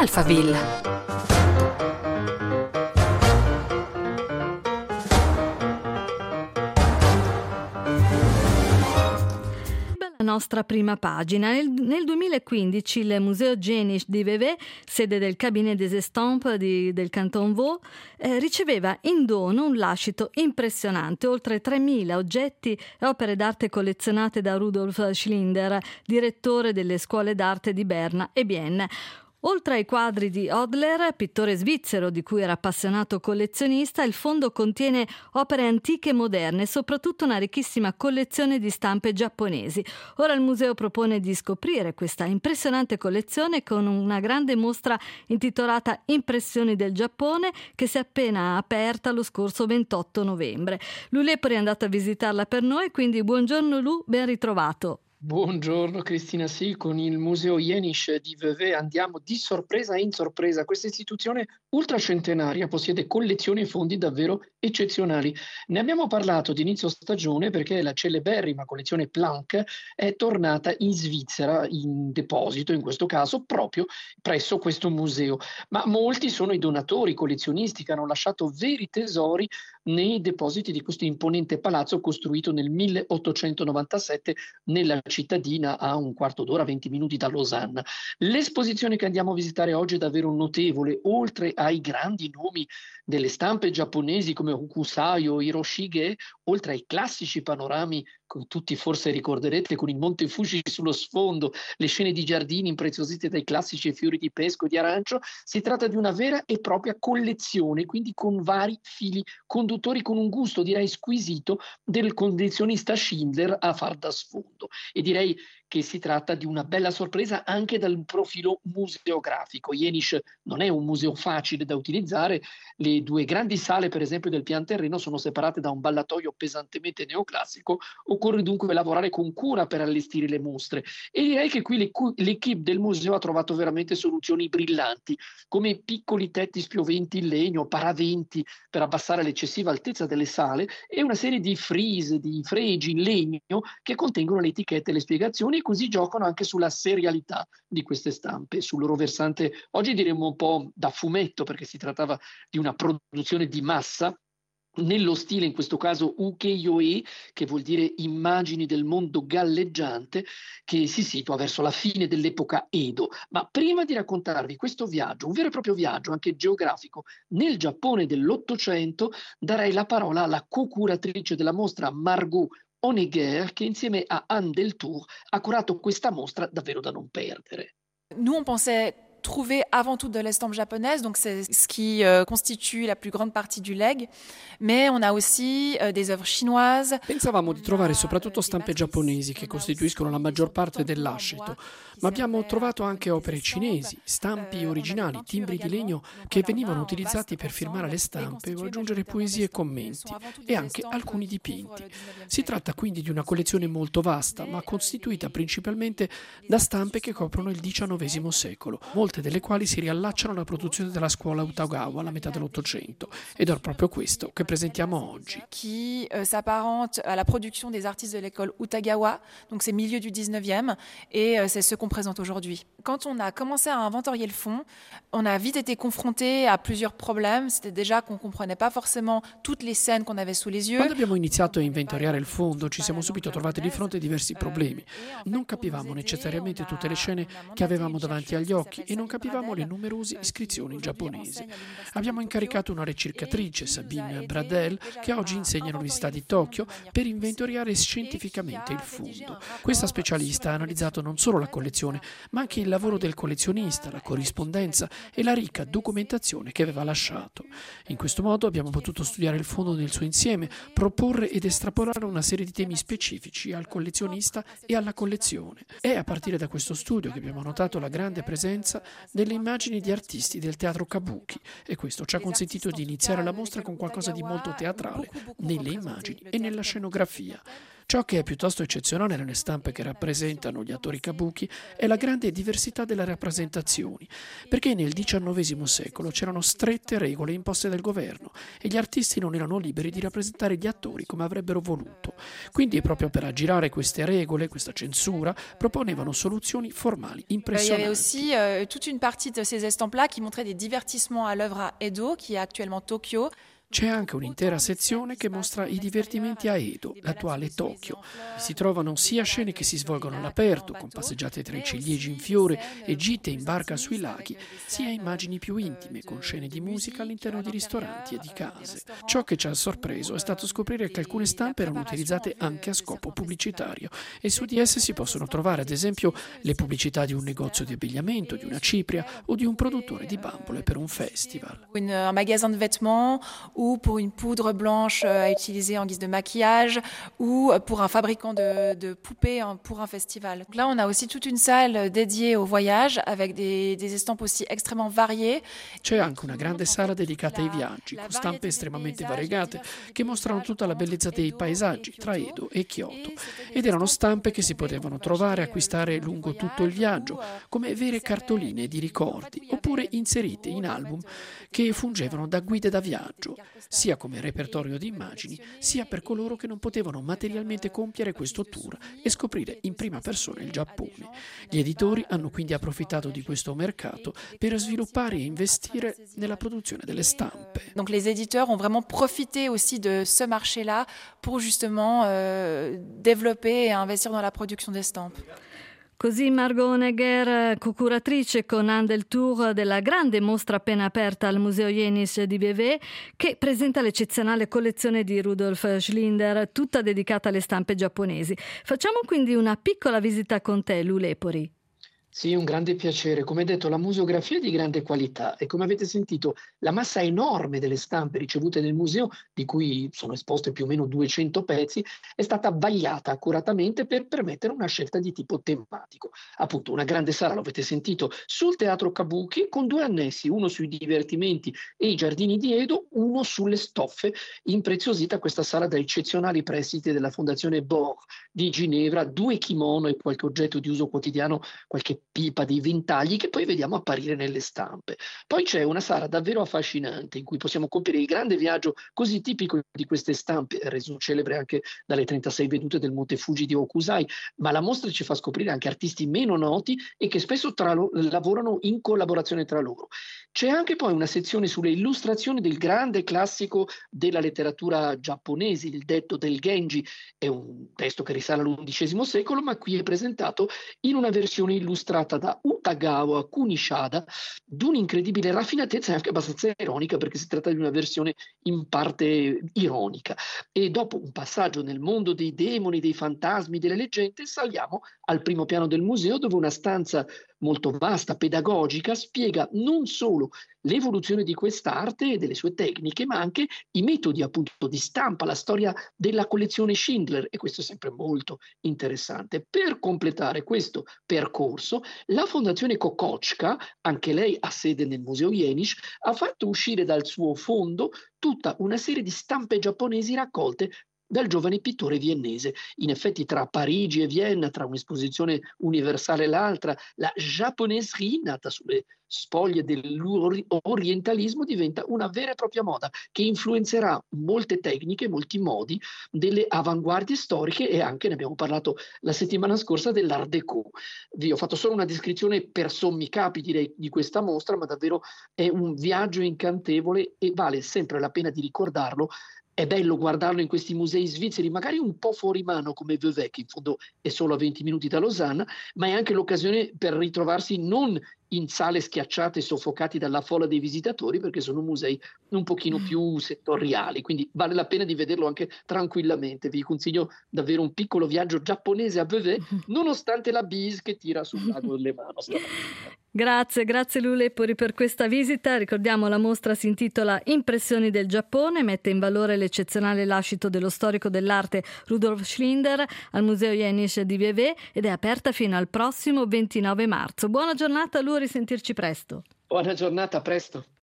Alphaville. Nostra prima pagina. Nel 2015 il Museo Géniche di Vevey, sede del Cabinet des Estampes del Canton Vaud, riceveva in dono un lascito impressionante, oltre 3.000 oggetti e opere d'arte collezionate da Rudolf Schlinder, direttore delle scuole d'arte di Berna e Bienne. Oltre ai quadri di Hodler, pittore svizzero di cui era appassionato collezionista, il fondo contiene opere antiche e moderne e soprattutto una ricchissima collezione di stampe giapponesi. Ora il museo propone di scoprire questa impressionante collezione con una grande mostra intitolata Impressioni del Giappone, che si è appena aperta lo scorso 28 novembre. Lu Lepori è andato a visitarla per noi, quindi buongiorno Lu, ben ritrovato. Buongiorno Cristina, sì, con il Museo Jenisch di Vevey andiamo di sorpresa in sorpresa. Questa istituzione ultracentenaria possiede collezioni e fondi davvero eccezionali. Ne abbiamo parlato di inizio stagione perché la celeberrima collezione Planck è tornata in Svizzera in deposito, in questo caso proprio presso questo museo. Ma molti sono i donatori, i collezionisti che hanno lasciato veri tesori nei depositi di questo imponente palazzo costruito nel 1897 nella cittadina a un quarto d'ora, 20 minuti da Losanna. L'esposizione che andiamo a visitare oggi è davvero notevole, oltre ai grandi nomi delle stampe giapponesi come Hokusai o Hiroshige, oltre ai classici panorami che tutti forse ricorderete con il Monte Fuji sullo sfondo, le scene di giardini impreziosite dai classici fiori di pesco e di arancio. Si tratta di una vera e propria collezione, quindi con vari fili conduttori, con un gusto direi squisito del collezionista Schindler a far da sfondo. E direi che si tratta di una bella sorpresa anche dal profilo museografico. Jenisch non è un museo facile da utilizzare, le due grandi sale per esempio del pian terreno sono separate da un ballatoio pesantemente neoclassico, occorre dunque lavorare con cura per allestire le mostre e direi che qui l'equipe del museo ha trovato veramente soluzioni brillanti, come piccoli tetti spioventi in legno, paraventi per abbassare l'eccessiva altezza delle sale e una serie di frise, di fregi in legno che contengono le etichette e le spiegazioni e così giocano anche sulla serialità di queste stampe. Sul loro versante, oggi diremmo un po' da fumetto perché si trattava di una produzione di massa, nello stile in questo caso ukiyo-e, che vuol dire immagini del mondo galleggiante, che si situa verso la fine dell'epoca Edo. Ma prima di raccontarvi questo viaggio, un vero e proprio viaggio anche geografico nel Giappone dell'Ottocento, darei la parola alla co-curatrice della mostra Margot Honegger, che insieme a Anne Deltour ha curato questa mostra davvero da non perdere. Nous, on pensait trouver avant tout de l'estampe japonaise, donc c'est ce qui constitue la plus grande partie du leg, mais on a aussi des œuvres chinoises. Pensavamo di trovare soprattutto stampe giapponesi che costituiscono la maggior parte del lascito, ma abbiamo trovato anche opere cinesi, stampi originali, timbri di legno che venivano utilizzati per firmare le stampe o aggiungere poesie e commenti, e anche alcuni dipinti. Si tratta quindi di una collezione molto vasta, ma costituita principalmente da stampe che coprono il XIX secolo, molte delle quali si riallacciano alla produzione della scuola Utagawa alla metà dell'Ottocento, ed è proprio questo che presentiamo oggi. Qui s'apparente à la production des artistes de l'école Utagawa, donc c'est milieu du 19e, et c'est ce qu'on présente aujourd'hui. Quand on a commencé à inventorier le fond, on a vite été confronté à plusieurs problèmes. C'était déjà qu'on ne comprenait pas forcément toutes les scènes qu'on avait sous les yeux. Quando abbiamo iniziato a inventoriare il fondo, ci siamo subito trovati di fronte a diversi problemi. Non capivamo necessariamente tutte le scene che avevamo davanti agli occhi e non capivamo le numerose iscrizioni in giapponese. Abbiamo incaricato una ricercatrice, Sabine Bradel, che oggi insegna all'Università di Tokyo, per inventoriare scientificamente il fondo. Questa specialista ha analizzato non solo la collezione, ma anche il lavoro del collezionista, la corrispondenza e la ricca documentazione che aveva lasciato. In questo modo abbiamo potuto studiare il fondo nel suo insieme, proporre ed estrapolare una serie di temi specifici al collezionista e alla collezione. È a partire da questo studio che abbiamo notato la grande presenza delle immagini di artisti del teatro kabuki, e questo ci ha consentito di iniziare la mostra con qualcosa di molto teatrale nelle immagini e nella scenografia. Ciò che è piuttosto eccezionale nelle stampe che rappresentano gli attori kabuki è la grande diversità delle rappresentazioni, perché nel XIX secolo c'erano strette regole imposte dal governo e gli artisti non erano liberi di rappresentare gli attori come avrebbero voluto. Quindi proprio per aggirare queste regole, questa censura, proponevano soluzioni formali impressionanti. Il y avait aussi toute une partie de ces estampes-là qui montraient des divertissements à l'œuvre à Edo, qui est actuellement Tokyo. C'è anche un'intera sezione che mostra i divertimenti a Edo, l'attuale Tokyo. Si trovano sia scene che si svolgono all'aperto, con passeggiate tra i ciliegi in fiore e gite in barca sui laghi, sia immagini più intime, con scene di musica all'interno di ristoranti e di case. Ciò che ci ha sorpreso è stato scoprire che alcune stampe erano utilizzate anche a scopo pubblicitario e su di esse si possono trovare ad esempio le pubblicità di un negozio di abbigliamento, di una cipria o di un produttore di bambole per un festival. Un magasin de vêtements ou pour une poudre blanche à utiliser en guise de maquillage ou pour un fabricant de poupées pour un festival. Donc là, on a aussi toute une salle dédiée au voyage avec des estampes aussi extrêmement variées. C'è anche una grande sala dedicata ai viaggi, con stampe estremamente variegate che mostrano tutta la bellezza dei paesaggi tra Edo e Kyoto. Ed erano stampe che si potevano trovare e acquistare lungo tutto il viaggio, come vere cartoline di ricordi, oppure inserite in album che fungevano da guide da viaggio, sia come repertorio di immagini, sia per coloro che non potevano materialmente compiere questo tour e scoprire in prima persona il Giappone. Gli editori hanno quindi approfittato di questo mercato per sviluppare e investire nella produzione delle stampe. Donc les éditeurs ont vraiment profité aussi de ce marché-là pour justement développer et investir dans la production d'estampes. Così Margot Honegger, co-curatrice con Anne del Tour della grande mostra appena aperta al Museo Jenisch di Vevey, che presenta l'eccezionale collezione di Rudolf Schlinder, tutta dedicata alle stampe giapponesi. Facciamo quindi una piccola visita con te, Lu Lepori. Sì, un grande piacere. Come detto, la museografia è di grande qualità e come avete sentito, la massa enorme delle stampe ricevute nel museo, di cui sono esposte più o meno 200 pezzi, è stata vagliata accuratamente per permettere una scelta di tipo tematico. Appunto, una grande sala, lo avete sentito, sul teatro Kabuki con due annessi, uno sui divertimenti e i giardini di Edo, uno sulle stoffe, impreziosita questa sala da eccezionali prestiti della Fondazione Bor di Ginevra, 2 kimono e qualche oggetto di uso quotidiano, qualche pipa, dei ventagli che poi vediamo apparire nelle stampe. Poi c'è una sala davvero affascinante in cui possiamo compiere il grande viaggio così tipico di queste stampe, reso celebre anche dalle 36 vedute del Monte Fuji di Hokusai, ma la mostra ci fa scoprire anche artisti meno noti e che spesso lavorano in collaborazione tra loro. C'è anche poi una sezione sulle illustrazioni del grande classico della letteratura giapponese, il detto del Genji. È un testo che risale all'XI secolo, ma qui è presentato in una versione illustrata da Utagawa Kunishada, d'un'incredibile raffinatezza e anche abbastanza ironica, perché si tratta di una versione in parte ironica. E dopo un passaggio nel mondo dei demoni, dei fantasmi, delle leggende, saliamo al primo piano del museo, dove una stanza molto vasta, pedagogica, spiega non solo l'evoluzione di quest'arte e delle sue tecniche, ma anche i metodi appunto di stampa, la storia della collezione Schindler, e questo è sempre molto interessante. Per completare questo percorso, la Fondazione Kokoschka, anche lei ha sede nel Museo Jenisch, ha fatto uscire dal suo fondo tutta una serie di stampe giapponesi raccolte dal giovane pittore viennese. In effetti tra Parigi e Vienna, tra un'esposizione universale e l'altra, la japoneserie, nata sulle spoglie dell'orientalismo, diventa una vera e propria moda che influenzerà molte tecniche, molti modi delle avanguardie storiche e anche, ne abbiamo parlato la settimana scorsa, dell'Art Déco. Vi ho fatto solo una descrizione per sommi capi, direi, di questa mostra, ma davvero è un viaggio incantevole e vale sempre la pena di ricordarlo. È bello guardarlo in questi musei svizzeri, magari un po' fuori mano come Vevey, che in fondo è solo a 20 minuti da Losanna, ma è anche l'occasione per ritrovarsi non in sale schiacciate e soffocati dalla folla dei visitatori, perché sono musei un pochino più settoriali, quindi vale la pena di vederlo anche tranquillamente. Vi consiglio davvero un piccolo viaggio giapponese a Vevey, nonostante la bise che tira sul lago delle mani. Grazie Lu Lepori per questa visita. Ricordiamo, la mostra si intitola Impressioni del Giappone, mette in valore l'eccezionale lascito dello storico dell'arte Rudolf Schlinder al Museo Jenisch di Vevey ed è aperta fino al prossimo 29 marzo. Buona giornata Lu, a risentirci presto. Buona giornata, a presto.